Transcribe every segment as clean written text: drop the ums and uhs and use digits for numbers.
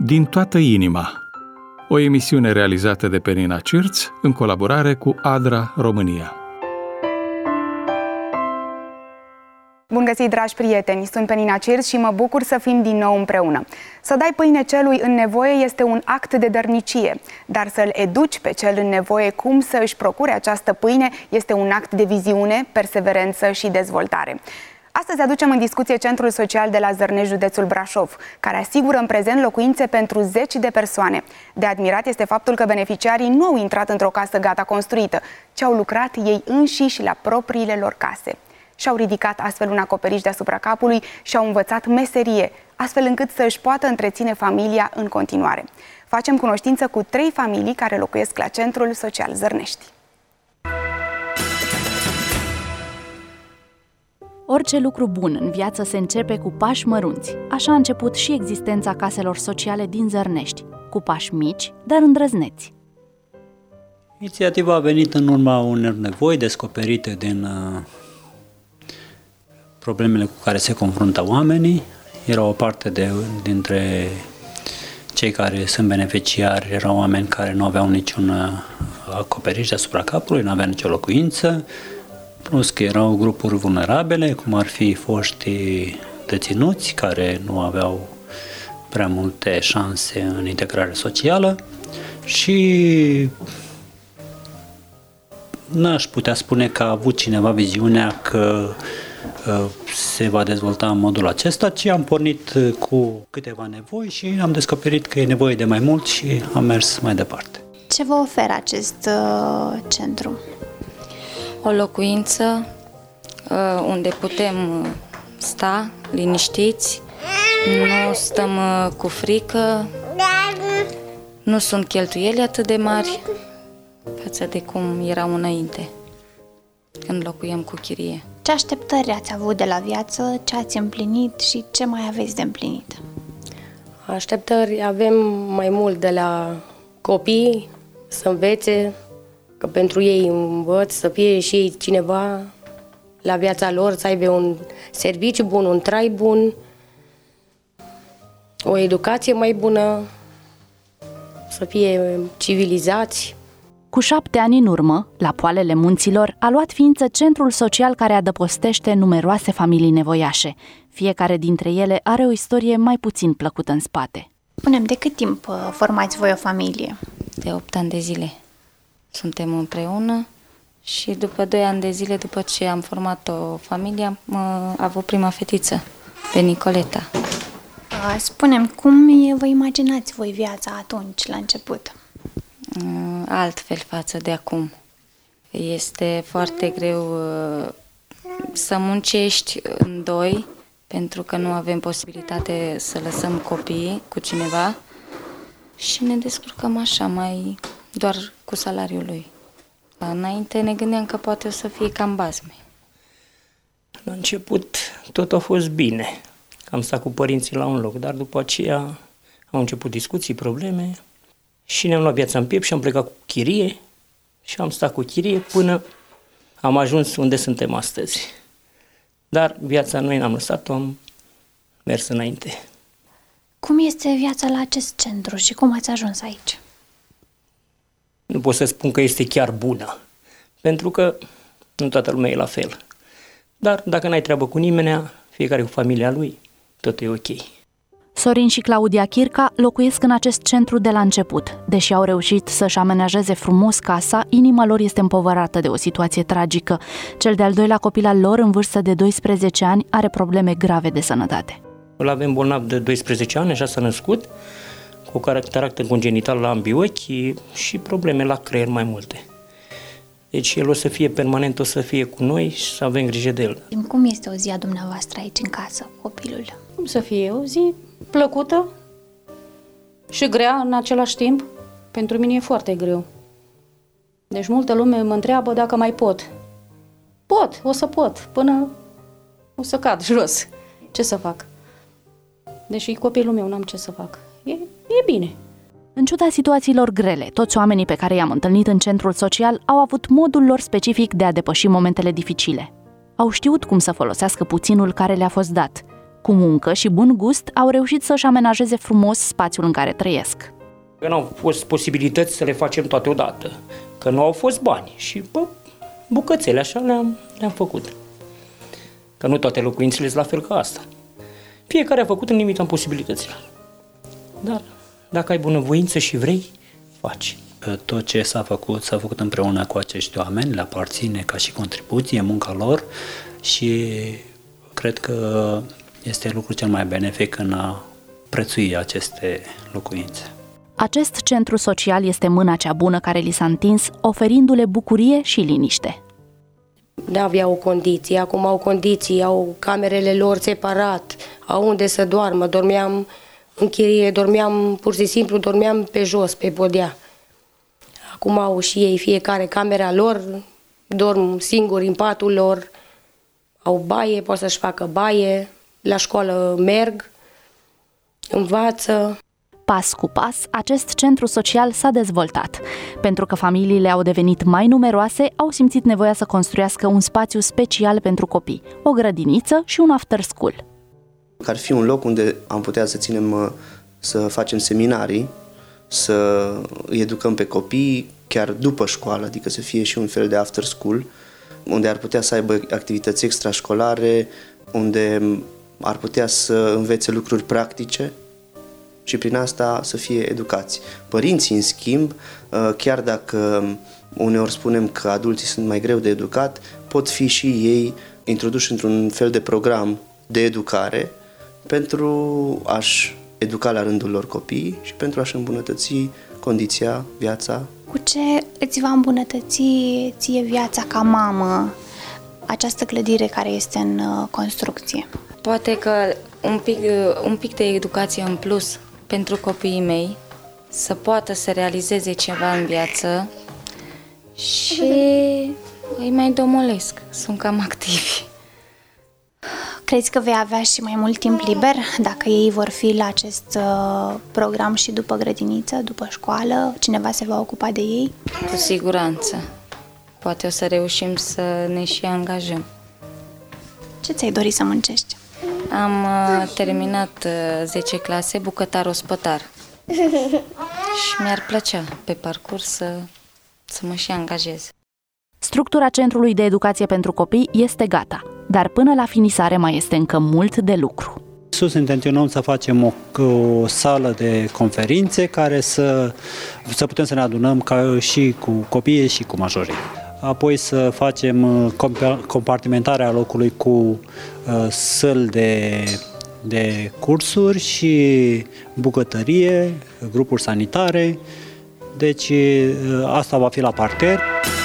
Din toată inima, o emisiune realizată de Penina Cirț în colaborare cu ADRA România. Bun găsit, dragi prieteni! Sunt Penina Cirț și mă bucur să fim din nou împreună. Să dai pâine celui în nevoie este un act de dărnicie, dar să-l educi pe cel în nevoie cum să își procure această pâine este un act de viziune, perseverență și dezvoltare. Astăzi aducem în discuție Centrul Social de la Zărnești, județul Brașov, care asigură în prezent locuințe pentru zeci de persoane. De admirat este faptul că beneficiarii nu au intrat într-o casă gata construită, ci au lucrat ei înșiși la propriile lor case. Și-au ridicat astfel un acoperiș deasupra capului și au învățat meserie, astfel încât să își poată întreține familia în continuare. Facem cunoștință cu 3 familii care locuiesc la Centrul Social Zărnești. Orice lucru bun în viață se începe cu pași mărunți. Așa a început și existența caselor sociale din Zărnești, cu pași mici, dar îndrăzneți. Inițiativa a venit în urma unor nevoi descoperite din problemele cu care se confruntă oamenii. Era o parte dintre cei care sunt beneficiari, erau oameni care nu aveau niciun acoperiș deasupra capului, nu aveau nicio locuință, plus că erau grupuri vulnerabile, cum ar fi foștii deținuți, care nu aveau prea multe șanse în integrare socială și n-aș putea spune că a avut cineva viziunea că se va dezvolta în modul acesta, ci am pornit cu câteva nevoi și am descoperit că e nevoie de mai mult și am mers mai departe. Ce vă oferă acest centru? O locuință unde putem sta liniștiți, nu stăm cu frică, nu sunt cheltuieli atât de mari față de cum erau înainte, când locuiam cu chirie. Ce așteptări ați avut de la viață, ce ați împlinit și ce mai aveți de împlinit? Așteptări avem mai mult de la copii, să învețe, că pentru ei învăț, să fie și ei cineva la viața lor, să aibă un serviciu bun, un trai bun, o educație mai bună, să fie civilizați. Cu 7 ani în urmă, la poalele munților, a luat ființă centrul social care adăpostește numeroase familii nevoiașe. Fiecare dintre ele are o istorie mai puțin plăcută în spate. Spune-mi, de cât timp formați voi o familie? De 8 ani de zile. Suntem împreună și după 2 ani de zile, după ce am format o familie, am avut prima fetiță, pe Nicoleta. Spune-mi, cum vă imaginați voi viața atunci, la început? Altfel față de acum. Este foarte greu să muncești în doi, pentru că nu avem posibilitate să lăsăm copiii cu cineva și ne descurcăm așa, mai doar cu salariul lui. Înainte ne gândeam că poate o să fie cam bazme. La început tot a fost bine. Am stat cu părinții la un loc, dar după aceea au început discuții, probleme și ne-am luat viața în piept și am plecat cu chirie și am stat cu chirie până am ajuns unde suntem astăzi. Dar viața noi n-am lăsat-o, am mers înainte. Cum este viața la acest centru și cum ați ajuns aici? Nu pot să spun că este chiar bună, pentru că nu toată lumea e la fel. Dar dacă n-ai treabă cu nimenea, fiecare cu familia lui, tot e ok. Sorin și Claudia Chirca locuiesc în acest centru de la început. Deși au reușit să-și amenajeze frumos casa, inima lor este împovărată de o situație tragică. Cel de-al doilea copil al lor, în vârstă de 12 ani, are probleme grave de sănătate. Îl avem bolnav de 12 ani, așa s-a născut, cu caracter congenital la ambii ochi și probleme la creier mai multe. Deci el o să fie permanent, o să fie cu noi și să avem grijă de el. Cum este o zi a dumneavoastră aici în casă, copilul? Cum să fie? O zi plăcută și grea în același timp. Pentru mine e foarte greu. Deci multă lume mă întreabă dacă mai pot. Pot, o să pot, până o să cad jos. Ce să fac? Deși copilul meu, n-am ce să fac. E bine. În ciuda situațiilor grele, toți oamenii pe care i-am întâlnit în centrul social au avut modul lor specific de a depăși momentele dificile. Au știut cum să folosească puținul care le-a fost dat. Cu muncă și bun gust au reușit să-și amenajeze frumos spațiul în care trăiesc. Că nu au fost posibilități să le facem toate odată, că nu au fost bani și bucățele așa le-am făcut. Că nu toate locuințele sunt la fel ca asta. Fiecare a făcut în limita posibilităților. Dar dacă ai bunăvoință și vrei, faci. Tot ce s-a făcut împreună cu acești oameni, le aparține ca și contribuție, munca lor și cred că este lucrul cel mai benefic în a prețui aceste locuințe. Acest centru social este mâna cea bună care li s-a întins, oferindu-le bucurie și liniște. N-aveau condiții, acum au condiții, au camerele lor separat, au unde să doarmă, dormeam în chirie, pur și simplu dormeam pe jos, pe podea. Acum au și ei fiecare camera lor, dorm singuri în patul lor, au baie, pot să-și facă baie, la școală merg, învață. Pas cu pas, acest centru social s-a dezvoltat. Pentru că familiile au devenit mai numeroase, au simțit nevoia să construiască un spațiu special pentru copii, o grădiniță și un after school. Ar fi un loc unde am putea să facem seminarii, să îi educăm pe copii chiar după școală, adică să fie și un fel de after school, unde ar putea să aibă activități extrașcolare, unde ar putea să învețe lucruri practice și prin asta să fie educați. Părinții, în schimb, chiar dacă uneori spunem că adulții sunt mai greu de educat, pot fi și ei introduși într-un fel de program de educare pentru a-și educa la rândul lor copiii și pentru a-și îmbunătăți condiția, viața. Cu ce îți va îmbunătăți ție viața ca mamă această clădire care este în construcție? Poate că un pic de educație în plus pentru copiii mei, să poată să realizeze ceva în viață și îi mai domolesc, sunt cam activi. Crezi că vei avea și mai mult timp liber dacă ei vor fi la acest program și după grădiniță, după școală? Cineva se va ocupa de ei? Cu siguranță. Poate o să reușim să ne și angajăm. Ce ți-ai dori să muncești? Am terminat 10 clase, bucătar-ospătar. Și mi-ar plăcea pe parcurs să mă și angajez. Structura Centrului de Educație pentru Copii este gata, dar până la finisare mai este încă mult de lucru. Sus intenționăm să facem o sală de conferințe care să putem să ne adunăm și cu copiii și cu majorii. Apoi să facem compartimentarea locului cu săli de cursuri și bucătărie, grupuri sanitare. Deci asta va fi la parter.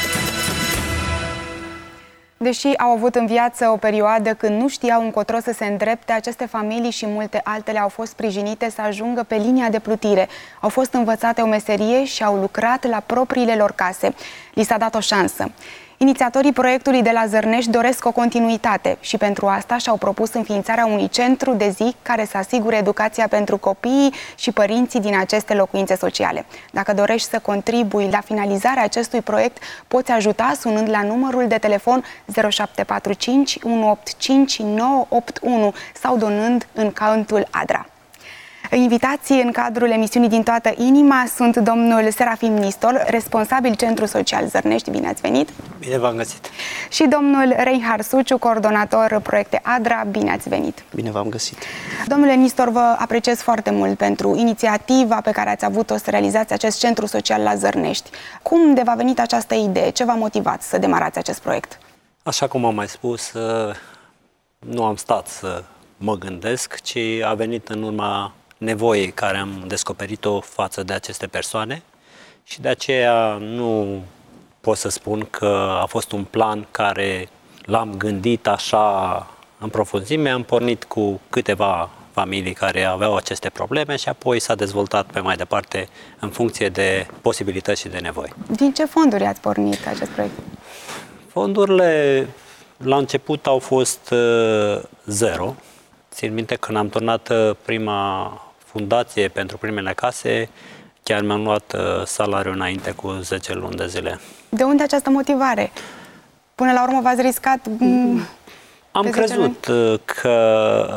Deși au avut în viață o perioadă când nu știau încotro să se îndrepte, aceste familii și multe altele au fost sprijinite să ajungă pe linia de plutire. Au fost învățate o meserie și au lucrat la propriile lor case. Li s-a dat o șansă. Inițiatorii proiectului de la Zărnești doresc o continuitate și pentru asta și-au propus înființarea unui centru de zi care să asigure educația pentru copiii și părinții din aceste locuințe sociale. Dacă dorești să contribui la finalizarea acestui proiect, poți ajuta sunând la numărul de telefon 0745 185 981 sau donând în contul ADRA. Invitații în cadrul emisiunii Din toată inima sunt domnul Serafim Nistol, responsabil Centru Social Zărnești. Bine ați venit! Bine v-am găsit! Și domnul Reinhard Suciu, coordonator proiecte ADRA. Bine ați venit! Bine v-am găsit! Domnule Nistor, vă apreciez foarte mult pentru inițiativa pe care ați avut-o să realizați acest Centru Social la Zărnești. Cum de v-a venit această idee? Ce v-a motivat să demarați acest proiect? Așa cum am mai spus, nu am stat să mă gândesc, ci a venit în urma nevoie care am descoperit-o față de aceste persoane și de aceea nu pot să spun că a fost un plan care l-am gândit așa în profunzime. Am pornit cu câteva familii care aveau aceste probleme și apoi s-a dezvoltat pe mai departe în funcție de posibilități și de nevoi. Din ce fonduri ați pornit acest proiect? Fondurile la început au fost zero. Țin minte când am turnat prima fundație pentru primele case, chiar mi-am luat salariul înainte cu 10 luni de zile. De unde această motivare? Până la urmă v-ați riscat? Am crezut că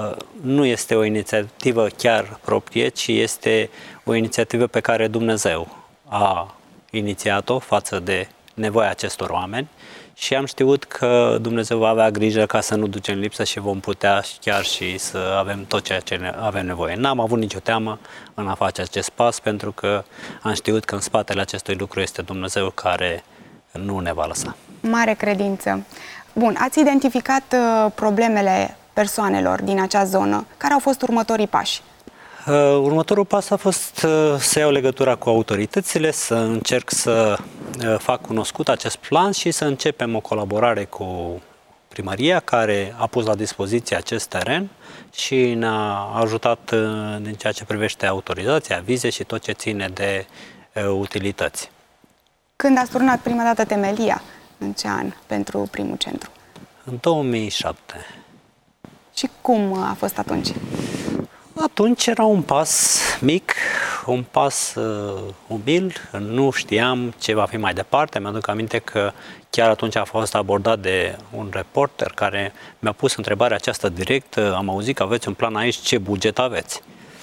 nu este o inițiativă chiar proprie, ci este o inițiativă pe care Dumnezeu a inițiat-o față de nevoia acestor oameni și am știut că Dumnezeu va avea grijă ca să nu ducem lipsă și vom putea chiar și să avem tot ceea ce avem nevoie. N-am avut nicio teamă în a face acest pas, pentru că am știut că în spatele acestui lucru este Dumnezeu care nu ne va lăsa. Mare credință. Bun, ați identificat problemele persoanelor din acea zonă. Care au fost următorii pași? Următorul pas a fost să iau legătura cu autoritățile, să încerc să fac cunoscut acest plan și să începem o colaborare cu primăria, care a pus la dispoziție acest teren și ne-a ajutat în ceea ce privește autorizația, vize și tot ce ține de utilități. Când ați turnat prima dată temelia? În ce an pentru primul centru? În 2007. Și cum a fost atunci? Atunci era un pas mic, un pas umil, nu știam ce va fi mai departe. Mi-aduc aminte că chiar atunci a fost abordat de un reporter care mi-a pus întrebarea aceasta direct: am auzit că aveți un plan aici, ce buget aveți?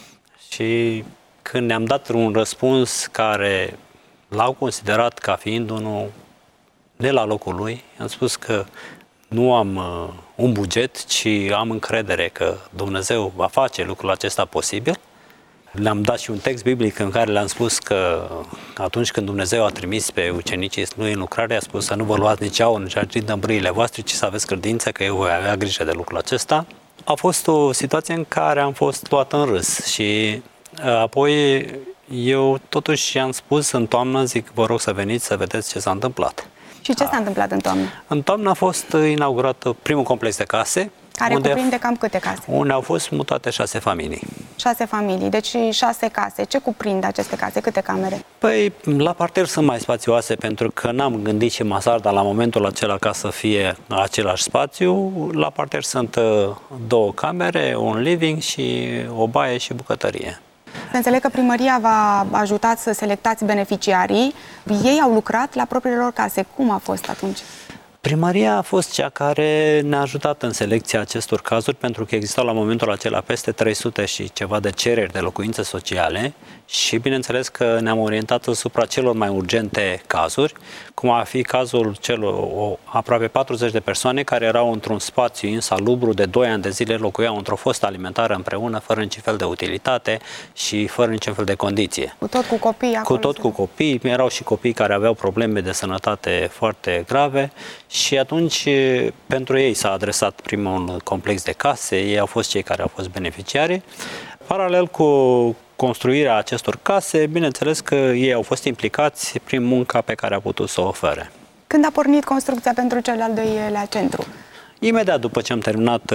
Și când ne-am dat un răspuns care l-au considerat ca fiind unul de la locul lui, am spus că nu am un buget, ci am încredere că Dumnezeu va face lucrul acesta posibil. Le-am dat și un text biblic în care le-am spus că atunci când Dumnezeu a trimis pe ucenicii lui în lucrare, a spus să nu vă luați nici aur, nici argint în brâile voastre, ci să aveți credință că eu voi avea grijă de lucrul acesta. A fost o situație în care am fost luat în râs și apoi eu totuși i-am spus în toamnă, zic, vă rog să veniți să vedeți ce s-a întâmplat. Și ce s-a întâmplat în toamnă? În toamnă a fost inaugurat primul complex de case. Care cuprinde cam câte case? Unde au fost mutate 6 familii. 6 familii, deci 6 case. Ce cuprind aceste case? Câte camere? Păi, la parter sunt mai spațioase, pentru că n-am gândit și masarda la momentul acela ca să fie același spațiu. La parter sunt 2 camere, un living și o baie și bucătărie. Se înțeleg că primăria v-a ajutat să selectați beneficiarii. Ei au lucrat la propriile lor case. Cum a fost atunci? Primăria a fost cea care ne-a ajutat în selecția acestor cazuri, pentru că existau la momentul acela peste 300 și ceva de cereri de locuințe sociale și bineînțeles că ne-am orientat asupra celor mai urgente cazuri, cum ar fi cazul celor aproape 40 de persoane care erau într-un spațiu insalubru, de 2 ani de zile locuiau într-o fostă alimentară împreună, fără niciun fel de utilitate și fără niciun fel de condiție. Cu tot cu copii acolo? Cu tot cu copii, erau și copii care aveau probleme de sănătate foarte grave și atunci pentru ei s-a adresat primul complex de case, ei au fost cei care au fost beneficiari. Paralel cu construirea acestor case, bineînțeles că ei au fost implicați prin munca pe care a putut să o ofere. Când a pornit construcția pentru cel al doilea centru? Imediat după ce am terminat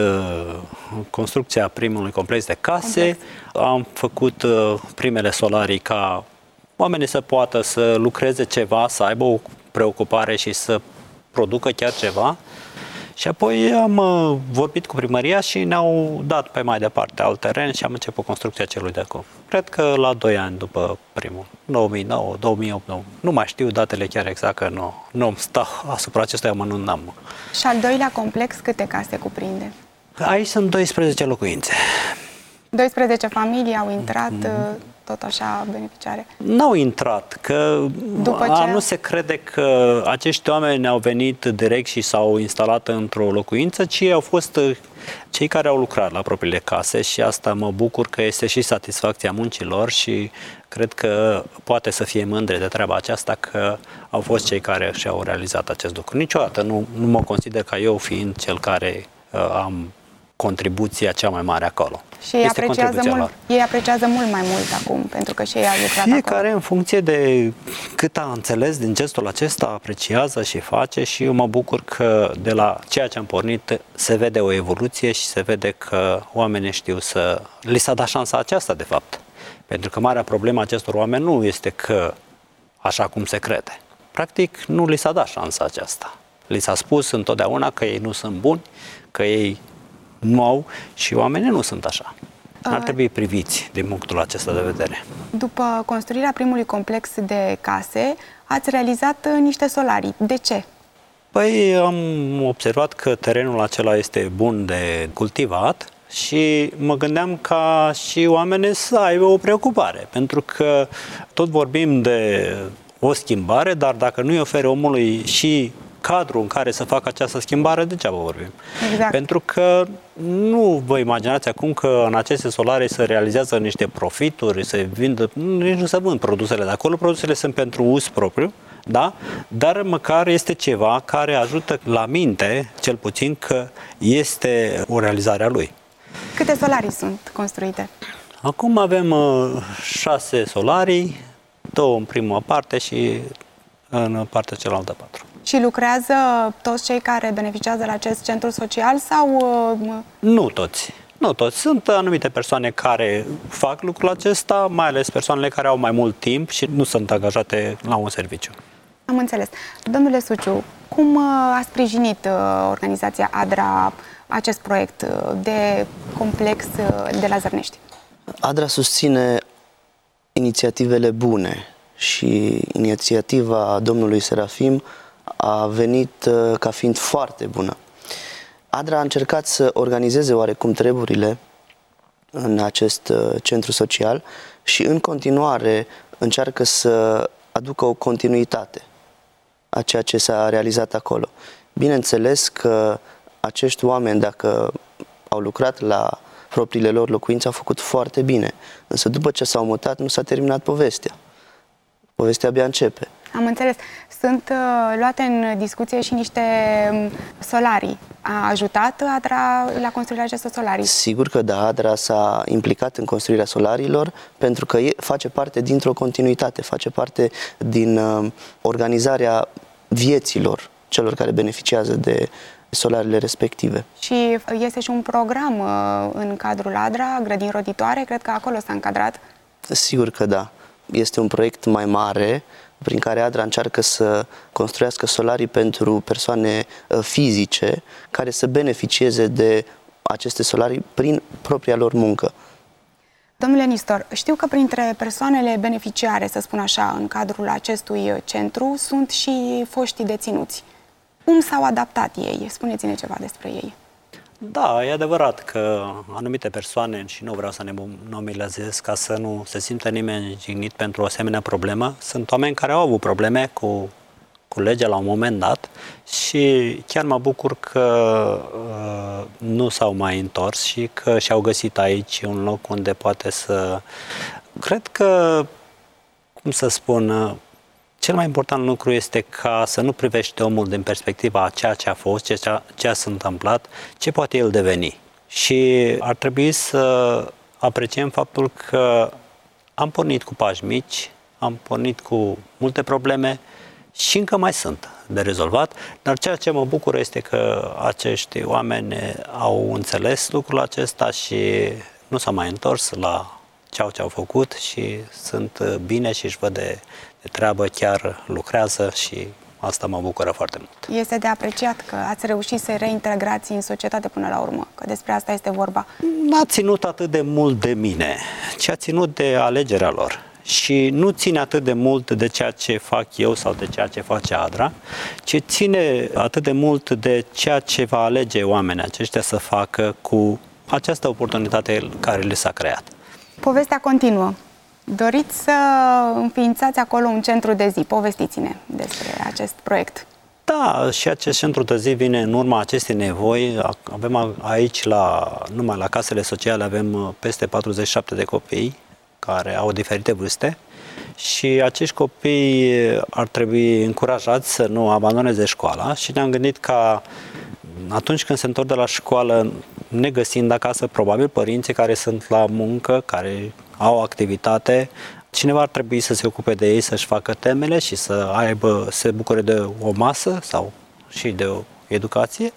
construcția primului complex de case, am făcut primele solarii ca oamenii să poată să lucreze ceva, să aibă o preocupare și să producă chiar ceva. Și apoi am vorbit cu primăria și ne-au dat pe mai departe alt teren și am început construcția celui de acum. Cred că la 2 ani după primul, 2009, 2008, nu mai știu datele chiar exact, că nu stau asupra acestui amănunt, n-am. Și al doilea complex câte case cuprinde? Aici sunt 12 locuințe. 12 familii au intrat, tot așa, beneficiare? N-au intrat, că nu se crede că acești oameni au venit direct și s-au instalat într-o locuință, ci au fost cei care au lucrat la propriile case și asta mă bucur că este și satisfacția muncilor și cred că poate să fie mândre de treaba aceasta că au fost cei care și-au realizat acest lucru. Niciodată nu mă consider ca eu fiind cel care am contribuția cea mai mare acolo. Și ei apreciază mult mai mult acum, pentru că și ei au lucrat Fiecare acolo. În funcție de cât a înțeles din gestul acesta, apreciază și face și eu mă bucur că de la ceea ce am pornit se vede o evoluție și se vede că oamenii știu să li s-a dat șansa aceasta, de fapt. Pentru că marea problemă acestor oameni nu este că așa cum se crede. Practic, nu li s-a dat șansa aceasta. Li s-a spus întotdeauna că ei nu sunt buni, că ei nu au și oamenii nu sunt așa. Ar trebui priviți din punctul acesta de vedere. După construirea primului complex de case, ați realizat niște solarii. De ce? Păi am observat că terenul acela este bun de cultivat și mă gândeam ca și oamenii să aibă o preocupare, pentru că tot vorbim de o schimbare, dar dacă nu îi oferi omului și cadrul în care să facă această schimbare, degeaba vorbim. Exact. Pentru că nu vă imaginați acum că în aceste solare se realizează niște profituri, se vând, nici nu se vând produsele de acolo, produsele sunt pentru uz propriu, da? Dar măcar este ceva care ajută la minte, cel puțin, că este o realizare a lui. Câte solarii sunt construite? Acum avem 6 solarii, 2 în prima parte și în partea cealaltă 4. Și lucrează toți cei care beneficiază la acest centru social sau... Nu toți. Nu toți. Sunt anumite persoane care fac lucrul acesta, mai ales persoanele care au mai mult timp și nu sunt angajate la un serviciu. Am înțeles. Domnule Suciu, cum a sprijinit organizația ADRA acest proiect de complex de la Zărnești? ADRA susține inițiativele bune și inițiativa domnului Serafim a venit ca fiind foarte bună. ADRA a încercat să organizeze oarecum treburile în acest centru social și în continuare încearcă să aducă o continuitate a ceea ce s-a realizat acolo. Bineînțeles că acești oameni, dacă au lucrat la propriile lor locuințe, au făcut foarte bine. Însă după ce s-au mutat, nu s-a terminat povestea. Povestea abia începe. Am înțeles. Sunt luate în discuție și niște solarii. A ajutat ADRA la construirea acestor solarii? Sigur că da, ADRA s-a implicat în construirea solariilor pentru că face parte dintr-o continuitate, face parte din organizarea vieților celor care beneficiază de solariile respective. Și este și un program în cadrul ADRA, grădini roditoare, cred că acolo s-a încadrat. Sigur că da. Este un proiect mai mare prin care ADRA încearcă să construiască solarii pentru persoane fizice care să beneficieze de aceste solarii prin propria lor muncă. Domnule Nistor, știu că printre persoanele beneficiare, să spun așa, în cadrul acestui centru, sunt și foștii deținuți. Cum s-au adaptat ei? Spuneți-ne ceva despre ei. Da, e adevărat că anumite persoane, și nu vreau să ne nominalizez ca să nu se simtă nimeni jignit pentru o asemenea problemă, sunt oameni care au avut probleme cu legea la un moment dat și chiar mă bucur că nu s-au mai întors și că și-au găsit aici un loc unde poate să... Cred că, cum să spun, cel mai important lucru este ca să nu privești omul din perspectiva a ceea ce a fost, ce s-a întâmplat, ce poate el deveni. Și ar trebui să apreciem faptul că am pornit cu pași mici, am pornit cu multe probleme și încă mai sunt de rezolvat, dar ceea ce mă bucură este că acești oameni au înțeles lucrul acesta și nu s-au mai întors la ceea ce au făcut și sunt bine și își văd de treabă, chiar lucrează și asta mă bucură foarte mult. Este de apreciat că ați reușit să reintegrați în societate până la urmă, că despre asta este vorba. N-a ținut atât de mult de mine, ci a ținut de alegerea lor. Și nu ține atât de mult de ceea ce fac eu sau de ceea ce face ADRA, ci ține atât de mult de ceea ce va alege oamenii aceștia să facă cu această oportunitate care le s-a creat. Povestea continuă. Doriți să înființați acolo un centru de zi. Povestiți-ne despre acest proiect. Da, și acest centru de zi vine în urma acestei nevoi. Avem aici, numai la casele sociale, avem peste 47 de copii care au diferite vârste și acești copii ar trebui încurajați să nu abandoneze școala și ne-am gândit ca atunci când se întorc de la școală, negăsind acasă, probabil părinții care sunt la muncă, care au activitate, cineva ar trebui să se ocupe de ei, să-și facă temele și să se bucure de o masă sau și de o educație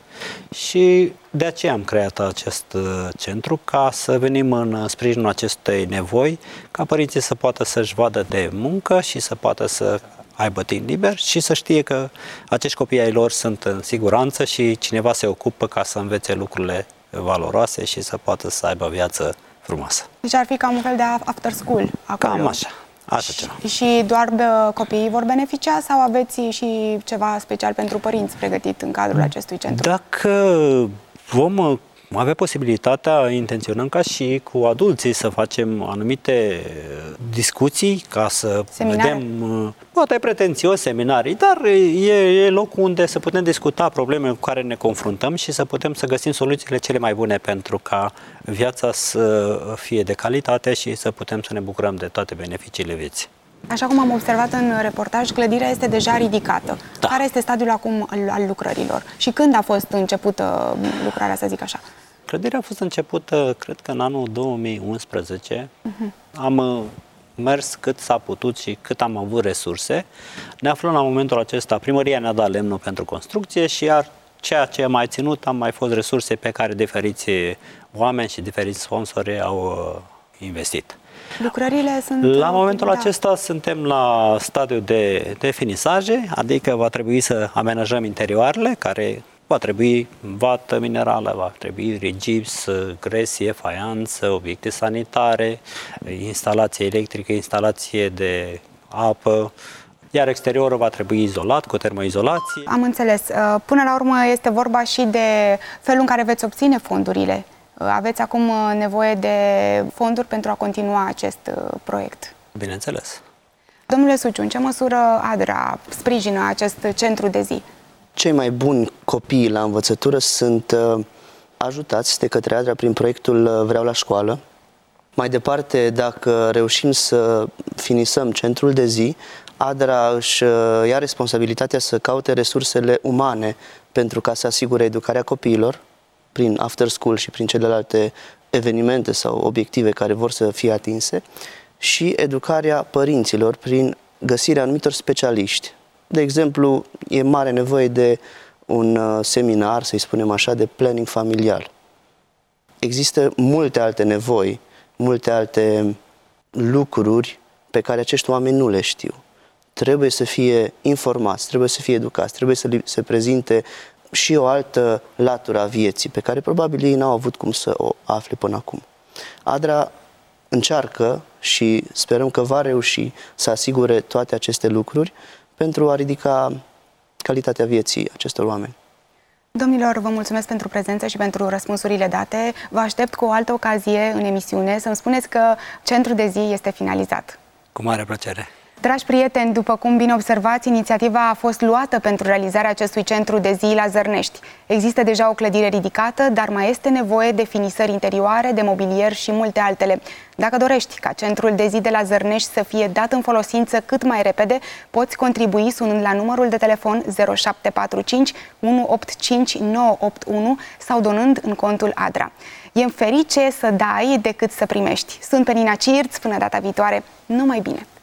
și de aceea am creat acest centru, ca să venim în sprijinul acestei nevoi, ca părinții să poată să-și vadă de muncă și să poată să aibă timp liber și să știe că acești copii ai lor sunt în siguranță și cineva se ocupă ca să învețe lucrurile valoroase și să poată să aibă viață frumoasă. Deci ar fi cam un fel de after school acolo. Cam așa. Așa ceva. Și doar copiii vor beneficia sau aveți și ceva special pentru părinți pregătit în cadrul acestui centru? Dacă vom avea posibilitatea, intenționăm ca și cu adulții să facem anumite discuții ca să vedem, poate pretențios seminarii, dar e locul unde să putem discuta problemele cu care ne confruntăm și să putem să găsim soluțiile cele mai bune pentru ca viața să fie de calitate și să putem să ne bucurăm de toate beneficiile vieții. Așa cum am observat în reportaj, clădirea este deja ridicată. Da. Care este stadiul acum al lucrărilor? Și când a fost începută lucrarea, să zic așa? Clădirea a fost începută, cred că în anul 2011. Am mers cât s-a putut și cât am avut resurse. Ne aflăm la momentul acesta, primăria ne-a dat lemnul pentru construcție și iar ceea ce a mai ținut am mai fost resurse pe care diferiți oameni și diferiți sponsori au investit. Lucrările sunt... La momentul acesta suntem la stadiul de finisaje, adică va trebui să amenajăm interioarele, care va trebui vată minerală, va trebui rigips, gresie, faianță, obiecte sanitare, instalație electrică, instalație de apă, iar exteriorul va trebui izolat, cu termoizolație. Am înțeles. Până la urmă este vorba și de felul în care veți obține fondurile. Aveți acum nevoie de fonduri pentru a continua acest proiect? Bineînțeles. Domnule Suciu, în ce măsură ADRA sprijină acest centru de zi? Cei mai buni copii la învățătură sunt ajutați de către ADRA prin proiectul Vreau la școală. Mai departe, dacă reușim să finisăm centrul de zi, ADRA își ia responsabilitatea să caute resursele umane pentru ca să asigure educarea copiilor prin after school și prin celelalte evenimente sau obiective care vor să fie atinse și educarea părinților prin găsirea anumitor specialiști. De exemplu, e mare nevoie de un seminar, să-i spunem așa, de planning familial. Există multe alte nevoi, multe alte lucruri pe care acești oameni nu le știu. Trebuie să fie informați, trebuie să fie educați, trebuie să se prezinte și o altă latură a vieții pe care probabil ei n-au avut cum să o afle până acum. ADRA încearcă și sperăm că va reuși să asigure toate aceste lucruri pentru a ridica calitatea vieții acestor oameni. Domnilor, vă mulțumesc pentru prezență și pentru răspunsurile date. Vă aștept cu o altă ocazie în emisiune să-mi spuneți că centrul de zi este finalizat. Cu mare plăcere. Dragi prieteni, după cum bine observați, inițiativa a fost luată pentru realizarea acestui centru de zi la Zărnești. Există deja o clădire ridicată, dar mai este nevoie de finisări interioare, de mobilier și multe altele. Dacă dorești ca centrul de zi de la Zărnești să fie dat în folosință cât mai repede, poți contribui sunând la numărul de telefon 0745 185 981 sau donând în contul ADRA. E-mi ferice să dai decât să primești. Sunt Penina Cirț, până data viitoare, numai bine!